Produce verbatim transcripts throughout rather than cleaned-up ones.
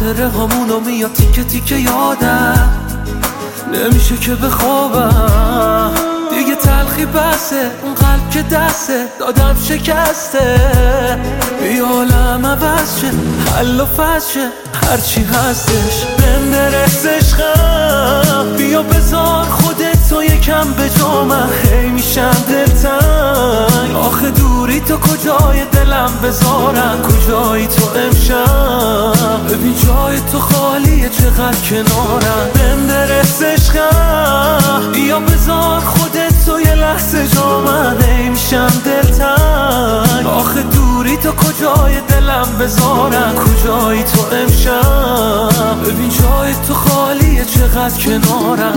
خاطره همونو میاد تیکه تیکه یادم، نمیشه که بخوابم دیگه. تلخی بسه اون قلب که دسته دادم شکسته. بیا عالم عوض شه، حل و فصل شه، هرچی هستش بهم برس عشقم. بیا بذار خودت تو یکم به جا، من هی میشم دلتنگ. آخه دوری تو کجای دلم بذارم، کجایی تو امشب. ببین جای تو خالیه چقدر کنارم. بهم برس عشقم، بیا بذار خودت تو یه لحظه جا، من هی میشم دلتنگ. آخه دوری تو کجای دلم بذارم، کجایی تو امشب. ببین جای تو خالیه چقدر کنارم.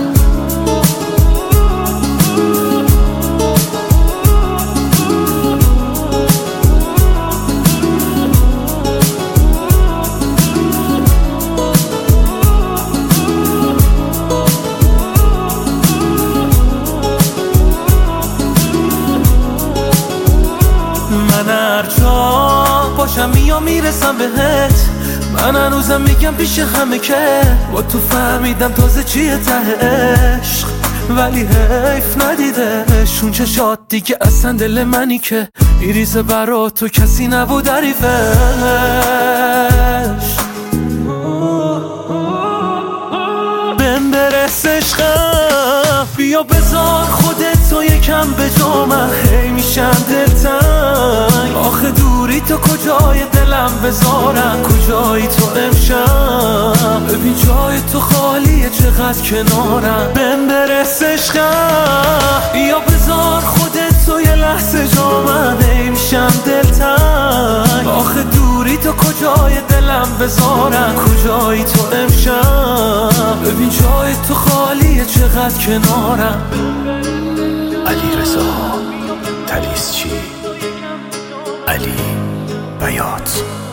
من هر جا باشم میام میرسم بهت. من هنوزم میگم پیش همه که با تو فهمیدم تازه چیه ته عشق، ولی حیف ندیدش اون چشات دیگه اصلا دل منی که میریزه برا تو کسی نبود حریفش. بهم برس عشقم، بیا بذار خودت تو یکم به جا، من هی میشم دلتنگ. آخه دوری تو کجای دلم بذارم، کجایی تو امشب. ببین جای تو خالیه چقدر کنارم. بهم برس عشقم، بیا بذار خودت تو یه لحظه جا، من هی میشم دلتنگ. آخه دوری تو کجای دلم بذارم، کجایی تو امشب. ببین جای تو خالیه چقدر کنارم. علیرضا طلیسچی، علی بیات.